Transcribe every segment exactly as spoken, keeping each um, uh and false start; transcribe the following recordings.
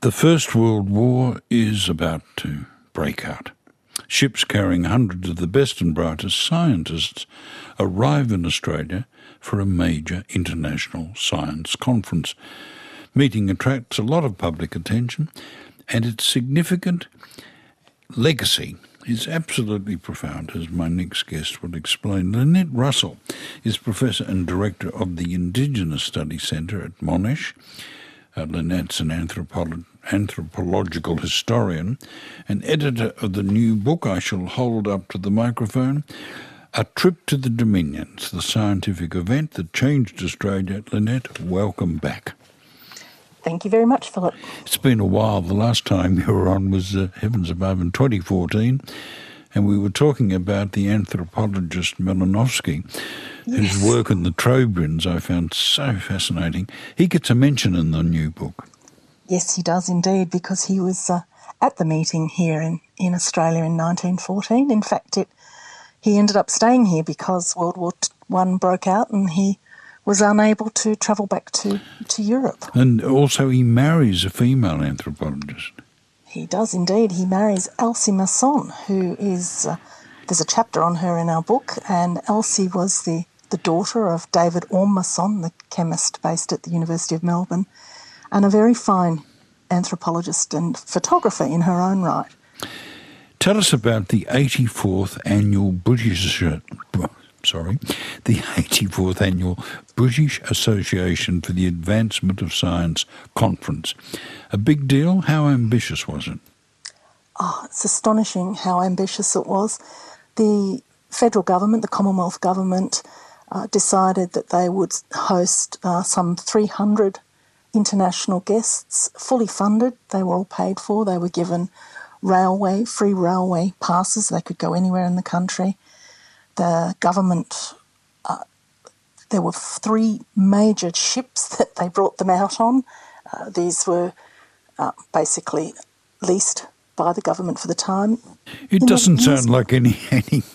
The First World War is about to break out. Ships carrying hundreds of the best and brightest scientists arrive in Australia for a major international science conference. Meeting attracts a lot of public attention, and its significant legacy is absolutely profound, as my next guest will explain. Lynette Russell is Professor and Director of the Indigenous Studies Centre at Monash. Uh, Lynette's an anthropolo- anthropological historian and editor of the new book I shall hold up to the microphone, A Trip to the Dominions, the scientific event that changed Australia. Lynette, welcome back. Thank you very much, Philip. It's been a while. The last time you were on was, uh, heavens above, in twenty fourteen, and we were talking about the anthropologist Malinowski, yes, whose work in the Trobriands I found so fascinating. He gets a mention in the new book. Yes, he does indeed, because he was uh, at the meeting here in, in Australia in nineteen fourteen. In fact, it, he ended up staying here because World War One broke out and he was unable to travel back to, to Europe. And also he marries a female anthropologist. He does indeed. He marries Elsie Masson, who is, uh, there's a chapter on her in our book, and Elsie was the, the daughter of David Orme Masson, the chemist based at the University of Melbourne, and a very fine anthropologist and photographer in her own right. Tell us about the eighty-fourth annual British... Sorry, the eighty-fourth Annual British Association for the Advancement of Science Conference. A big deal? How ambitious was it? Oh, it's astonishing how ambitious it was. The federal government, the Commonwealth government, uh, decided that they would host uh, some three hundred international guests, fully funded. They were all paid for. They were given railway, free railway passes. They could go anywhere in the country. The government, uh, there were three major ships that they brought them out on. Uh, these were uh, basically leased by the government for the time. It in doesn't sound like any any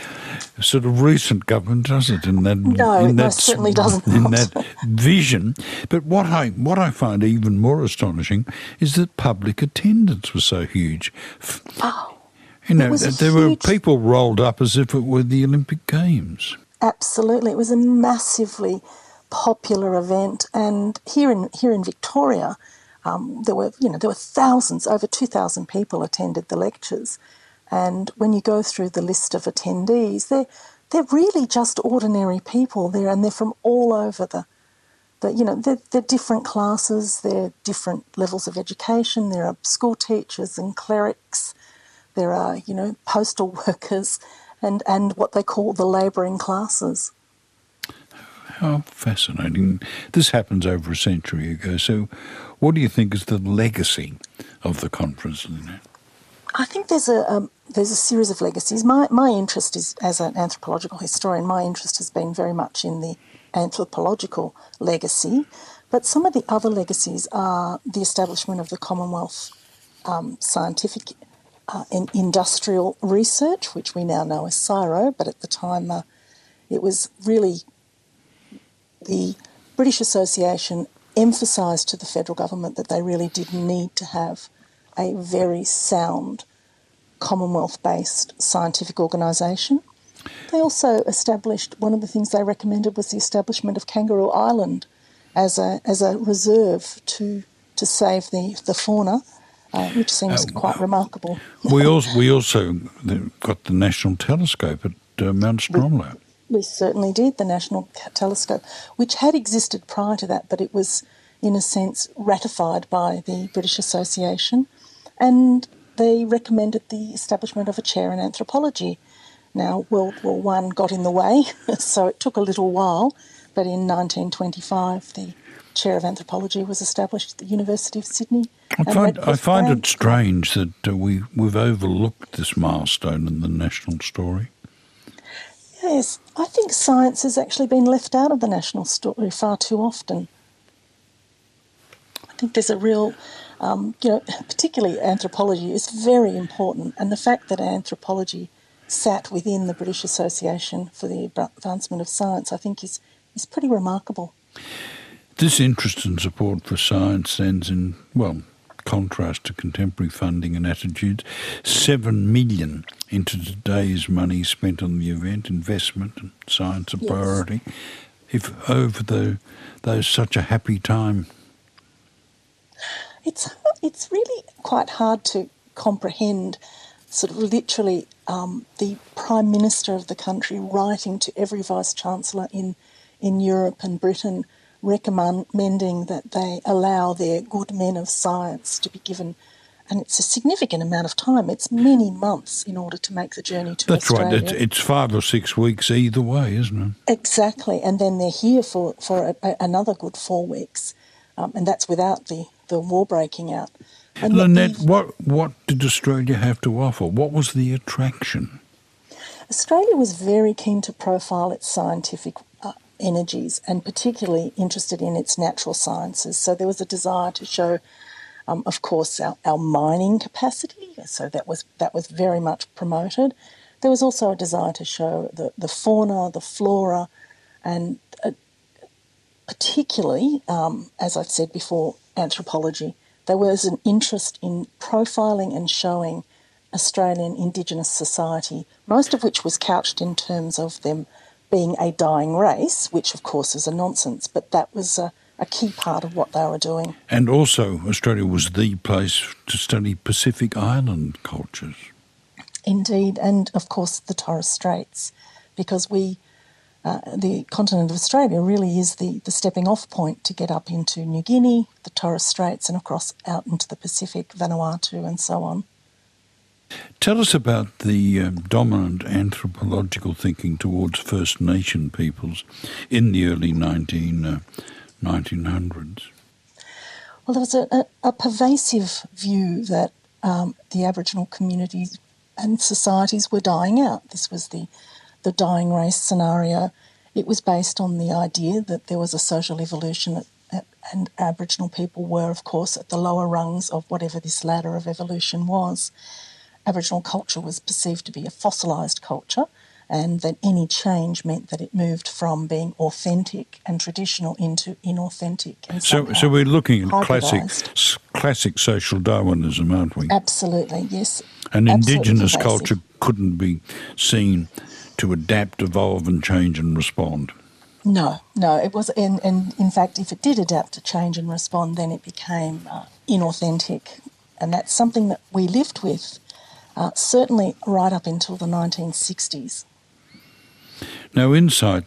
sort of recent government, does it? In that, no, in it that, most certainly doesn't. In that vision. But what I what I find even more astonishing is that public attendance was so huge. Oh. You know, there were people rolled up as if it were the Olympic Games. Absolutely. It was a massively popular event. And here in here in Victoria, um, there were, you know, there were thousands, over two thousand people attended the lectures. And when you go through the list of attendees, they're, they're really just ordinary people there, and they're from all over the, the you know, they're, they're different classes, they're different levels of education. There are school teachers and clerics. There are, you know, postal workers and, and what they call the labouring classes. How fascinating. This happens over a century ago. So what do you think is the legacy of the conference? I think there's a um, there's a series of legacies. My, my interest is, as an anthropological historian, my interest has been very much in the anthropological legacy. But some of the other legacies are the establishment of the Commonwealth um, Scientific Uh, in industrial research, which we now know as CSIRO, but at the time uh, it was really the British Association emphasised to the federal government that they really did need to have a very sound Commonwealth-based scientific organisation. They also established, one of the things they recommended was the establishment of Kangaroo Island as a as a reserve to to save the, the fauna. Uh, which seems uh, quite remarkable. we also we also got the National Telescope at uh, Mount Stromlo. We, we certainly did, the National Telescope, which had existed prior to that, but it was, in a sense, ratified by the British Association, and they recommended the establishment of a chair in anthropology. Now, World War One got in the way, so it took a little while, but in nineteen twenty-five, the chair of anthropology was established at the University of Sydney. I find, I find it strange that uh, we, we've overlooked this milestone in the national story. Yes, I think science has actually been left out of the national story far too often. I think there's a real, um, you know, particularly anthropology is very important, and the fact that anthropology sat within the British Association for the Advancement of Science, I think is, is pretty remarkable. This interest and support for science ends in, well, contrast to contemporary funding and attitudes. Seven million into today's money spent on the event, investment and science a Yes. priority. If over the those such a happy time. It's it's really quite hard to comprehend, sort of literally, um, the Prime Minister of the country writing to every Vice-Chancellor in, in Europe and Britain, recommending that they allow their good men of science to be given, and it's a significant amount of time. It's many months in order to make the journey to That's Australia. right. It's, it's five or six weeks either way, isn't it? Exactly, and then they're here for, for a, a, another good four weeks, um, and that's without the, the war breaking out. And Lynette, the, what, what did Australia have to offer? What was the attraction? Australia was very keen to profile its scientific uh, energies, and particularly interested in its natural sciences. So there was a desire to show, um, of course, our, our mining capacity. So that was that was very much promoted. There was also a desire to show the, the fauna, the flora, and uh, particularly, um, as I've said before, anthropology. There was an interest in profiling and showing Australian Indigenous society, most of which was couched in terms of them being a dying race, which of course is a nonsense, but that was a, a key part of what they were doing. And also, Australia was the place to study Pacific Island cultures. Indeed, and of course the Torres Straits, because we, uh, the continent of Australia really is the, the stepping off point to get up into New Guinea, the Torres Straits, and across out into the Pacific, Vanuatu and so on. Tell us about the um, dominant anthropological thinking towards First Nation peoples in the early nineteen, uh, nineteen hundreds. Well, there was a, a, a pervasive view that um, the Aboriginal communities and societies were dying out. This was the, the dying race scenario. It was based on the idea that there was a social evolution at, at, and Aboriginal people were, of course, at the lower rungs of whatever this ladder of evolution was. Aboriginal culture was perceived to be a fossilised culture, and that any change meant that it moved from being authentic and traditional into inauthentic. And so, so we're looking at classic, hybridised. classic social Darwinism, aren't we? Absolutely, yes. And Absolutely Indigenous pervasive. culture couldn't be seen to adapt, evolve, and change and respond. No, no, it was, and, and in fact, if it did adapt to change and respond, then it became uh, inauthentic, and that's something that we lived with. Uh, certainly right up until the nineteen sixties. Now, insight,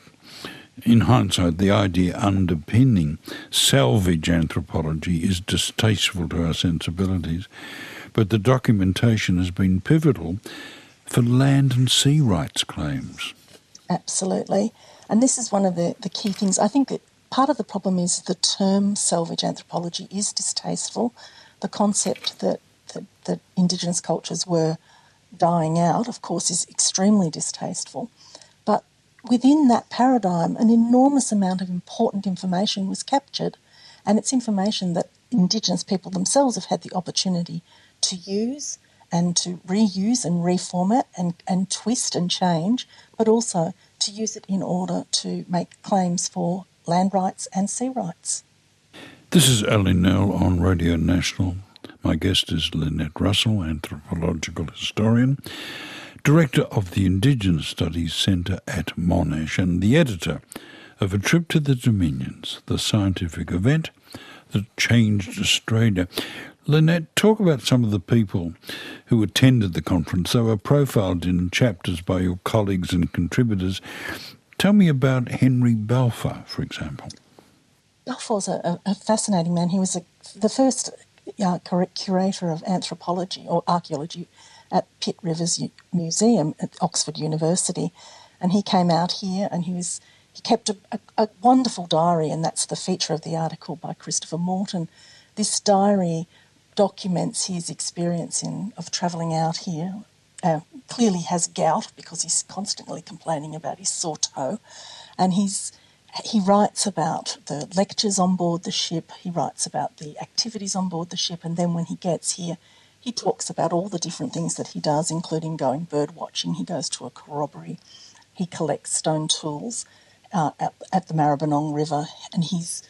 in hindsight, the idea underpinning salvage anthropology is distasteful to our sensibilities, but the documentation has been pivotal for land and sea rights claims. Absolutely. And this is one of the, the key things. I think that part of the problem is the term salvage anthropology is distasteful. The concept that that, that Indigenous cultures were dying out, of course, is extremely distasteful. But within that paradigm, an enormous amount of important information was captured, and it's information that Indigenous people themselves have had the opportunity to use and to reuse and reformat and, and twist and change, but also to use it in order to make claims for land rights and sea rights. This is Ali Nell on Radio National. My guest is Lynette Russell, anthropological historian, director of the Indigenous Studies Centre at Monash, and the editor of A Trip to the Dominions, the scientific event that changed Australia. Lynette, talk about some of the people who attended the conference. They were profiled in chapters by your colleagues and contributors. Tell me about Henry Balfour, for example. Balfour's a, a fascinating man. He was a, the first uh, curator of anthropology or archaeology at Pitt Rivers U- Museum at Oxford University, and he came out here and he was he kept a, a, a wonderful diary, and that's the feature of the article by Christopher Morton. This diary documents his experience in of travelling out here. Uh, clearly has gout because he's constantly complaining about his sore toe, and he's he writes about the lectures on board the ship, he writes about the activities on board the ship, and then when he gets here, he talks about all the different things that he does, including going bird watching. He goes to a corroboree, he collects stone tools uh, at, at the Maribyrnong River, and he's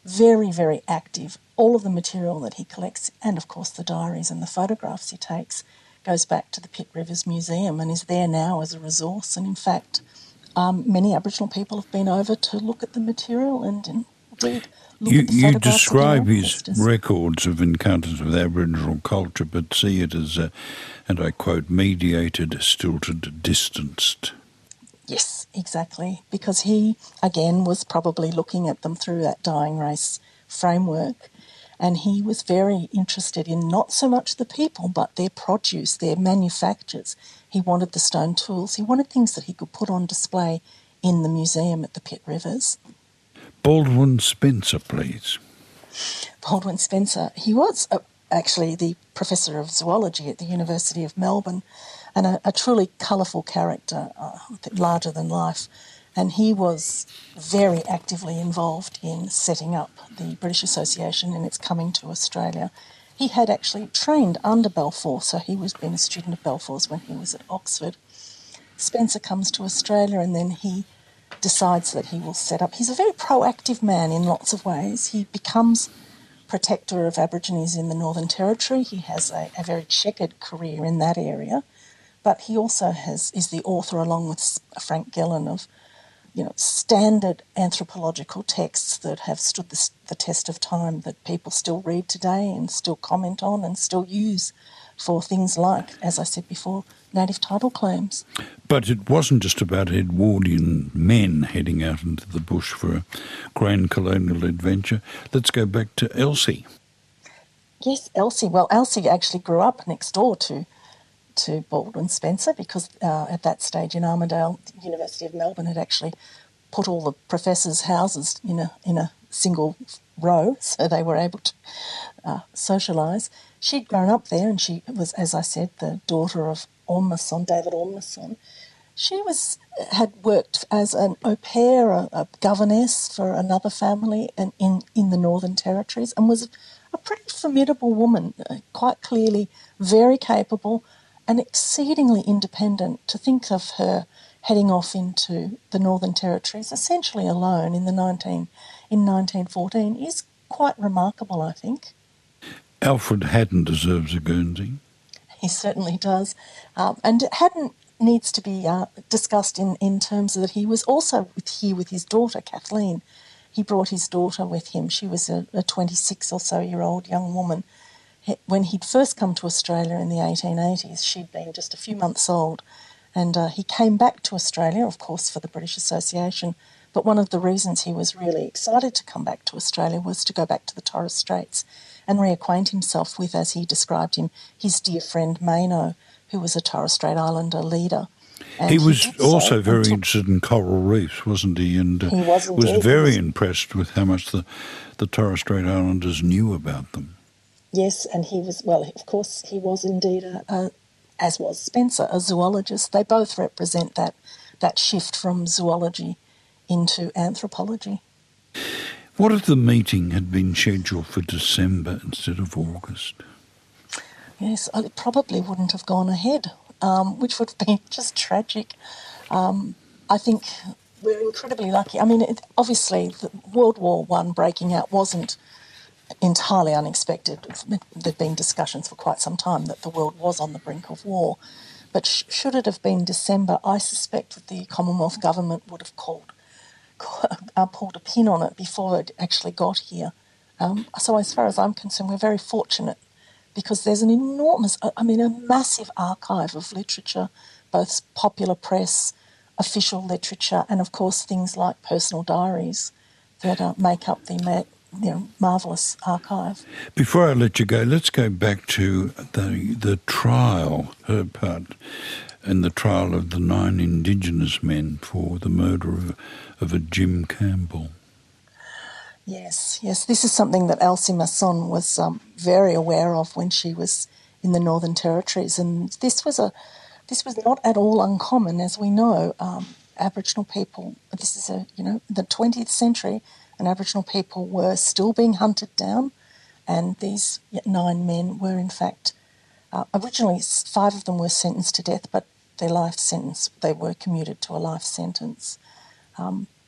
very, very active. All of the material that he collects, and of course the diaries and the photographs he takes, goes back to the Pitt Rivers Museum and is there now as a resource. And in fact, um, many Aboriginal people have been over to look at the material and indeed look You, at the you photographs describe of their his ancestors. records of encounters with Aboriginal culture, but see it as, a, and I quote, mediated, stilted, distanced. Yes, exactly, because he, again, was probably looking at them through that dying race framework, and he was very interested in not so much the people, but their produce, their manufactures. He wanted the stone tools. He wanted things that he could put on display in the museum at the Pitt Rivers. Baldwin Spencer, please. Baldwin Spencer, he was a, actually the professor of zoology at the University of Melbourne, and a, a truly colourful character, uh, I think larger than life. And he was very actively involved in setting up the British Association and its coming to Australia. He had actually trained under Balfour, so he was been a student of Balfour's when he was at Oxford. Spencer comes to Australia and then he decides that he will set up. He's a very proactive man in lots of ways. He becomes protector of Aborigines in the Northern Territory. He has a, a very checkered career in that area, but he also has is the author, along with Frank Gillen, of you know standard anthropological texts that have stood the, the test of time, that people still read today and still comment on and still use for things like, as I said before, native title claims. But it wasn't just about Edwardian men heading out into the bush for a grand colonial adventure. Let's go back to Elsie. Yes, Elsie. Well, Elsie actually grew up next door to to Baldwin Spencer, because uh, at that stage in Armidale, the University of Melbourne had actually put all the professors' houses in a in a single row, so they were able to uh, socialise. She'd grown up there, and she was, as I said, the daughter of Ormsson, David Ormsson. She was had worked as an au pair, a, a governess for another family and in, in the Northern Territories, and was a pretty formidable woman, uh, quite clearly very capable and exceedingly independent. To think of her heading off into the Northern Territories essentially alone in the nineteen in nineteen fourteen is quite remarkable, I think. Alfred Haddon deserves a Guernsey. He certainly does. Um, and Haddon needs to be uh, discussed in, in terms of that he was also with, here with his daughter, Kathleen. He brought his daughter with him. She was a, a twenty-six or so year old young woman. He, when he'd first come to Australia in the eighteen eighties, she'd been just a few months old. And uh, he came back to Australia, of course, for the British Association. But one of the reasons he was really excited to come back to Australia was to go back to the Torres Straits and reacquaint himself with, as he described him, his dear friend Mano, who was a Torres Strait Islander leader. And he was he also so very took, interested in coral reefs, wasn't he? And uh, he was, was indeed. very was, impressed with how much the, the Torres Strait Islanders knew about them. Yes, and he was, well, of course, he was indeed, a, a, as was Spencer, a zoologist. They both represent that that shift from zoology into anthropology. What if the meeting had been scheduled for December instead of August? Yes, it probably wouldn't have gone ahead, um, which would have been just tragic. Um, I think we're incredibly lucky. I mean, it, obviously, the World War One breaking out wasn't entirely unexpected. There'd been discussions for quite some time that the world was on the brink of war. But sh- should it have been December, I suspect that the Commonwealth government would have called, uh, pulled a pin on it before it actually got here. Um, so as far as I'm concerned, we're very fortunate because there's an enormous, I mean, a massive archive of literature, both popular press, official literature, and of course things like personal diaries that uh, make up the ma- you know, marvellous archive. Before I let you go, let's go back to the the trial, her part, and the trial of the nine Indigenous men for the murder of, of a Jim Campbell. Yes, yes, this is something that Elsie Masson was um, very aware of when she was in the Northern Territories, and this was a this was not at all uncommon, as we know. Um, Aboriginal people, this is a you know the twentieth century, and Aboriginal people were still being hunted down, and these nine men were in fact uh, originally five of them were sentenced to death, but their life sentence they were commuted to a life sentence. Um,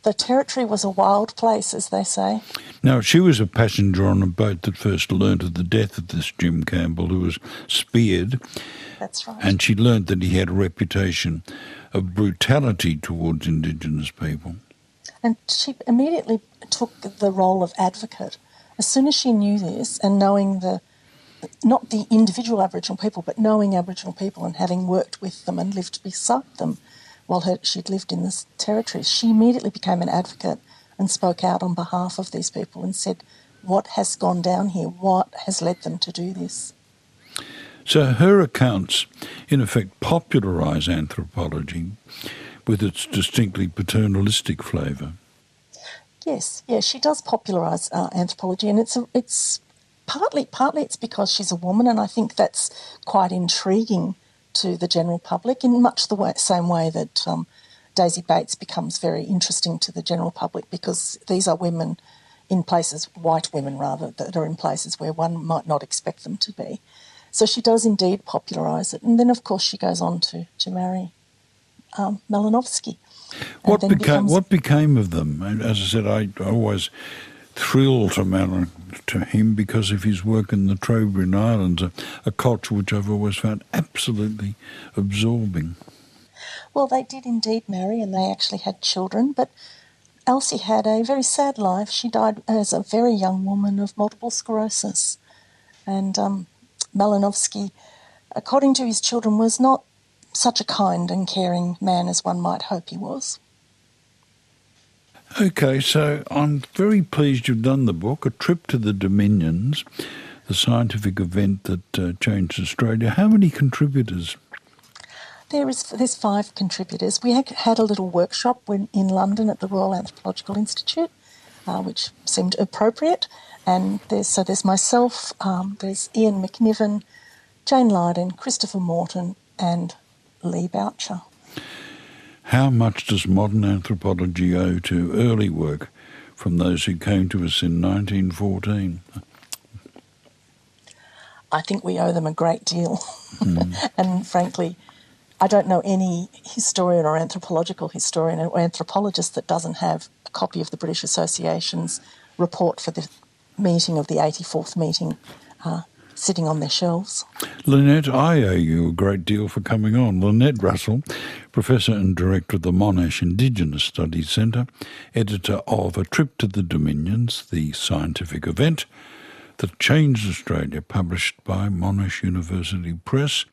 The Territory was a wild place, as they say. Now, she was a passenger on a boat that first learnt of the death of this Jim Campbell, who was speared. That's right. And she learnt that he had a reputation of brutality towards Indigenous people. And she immediately took the role of advocate. As soon as she knew this, and knowing the, not the individual Aboriginal people, but knowing Aboriginal people and having worked with them and lived beside them while her, she'd lived in this territory, she immediately became an advocate and spoke out on behalf of these people and said, what has gone down here? What has led them to do this? So her accounts, in effect, popularise anthropology with its distinctly paternalistic flavour. Yes, yes, she does popularise uh, anthropology, and it's a, it's partly partly it's because she's a woman, and I think that's quite intriguing to the general public in much the way, same way that um, Daisy Bates becomes very interesting to the general public, because these are women in places, white women rather, that are in places where one might not expect them to be. So she does indeed popularise it, and then of course she goes on to to marry um, Malinovsky. What became becomes... what became of them? As I said, I always thrilled to Mal- to him because of his work in the Trobriand Islands, a, a culture which I've always found absolutely absorbing. Well, they did indeed marry, and they actually had children, but Elsie had a very sad life. She died as a very young woman of multiple sclerosis, and um, Malinovsky, according to his children, was not such a kind and caring man as one might hope he was. Okay, so I'm very pleased you've done the book, A Trip to the Dominions, the scientific event that uh, changed Australia. How many contributors? There is there's five contributors. We had, had a little workshop when, in London at the Royal Anthropological Institute, uh, which seemed appropriate. And there's so there's myself, um, there's Ian McNiven, Jane Lydon, Christopher Morton, and Lee Boucher. How much does modern anthropology owe to early work from those who came to us in nineteen fourteen? I think we owe them a great deal. Mm. And frankly, I don't know any historian or anthropological historian or anthropologist that doesn't have a copy of the British Association's report for the meeting of the eighty-fourth meeting uh, sitting on their shelves. Lynette, I owe you a great deal for coming on. Lynette Russell, Professor and Director of the Monash Indigenous Studies Centre, editor of A Trip to the Dominions, the scientific event that changed Australia, published by Monash University Press.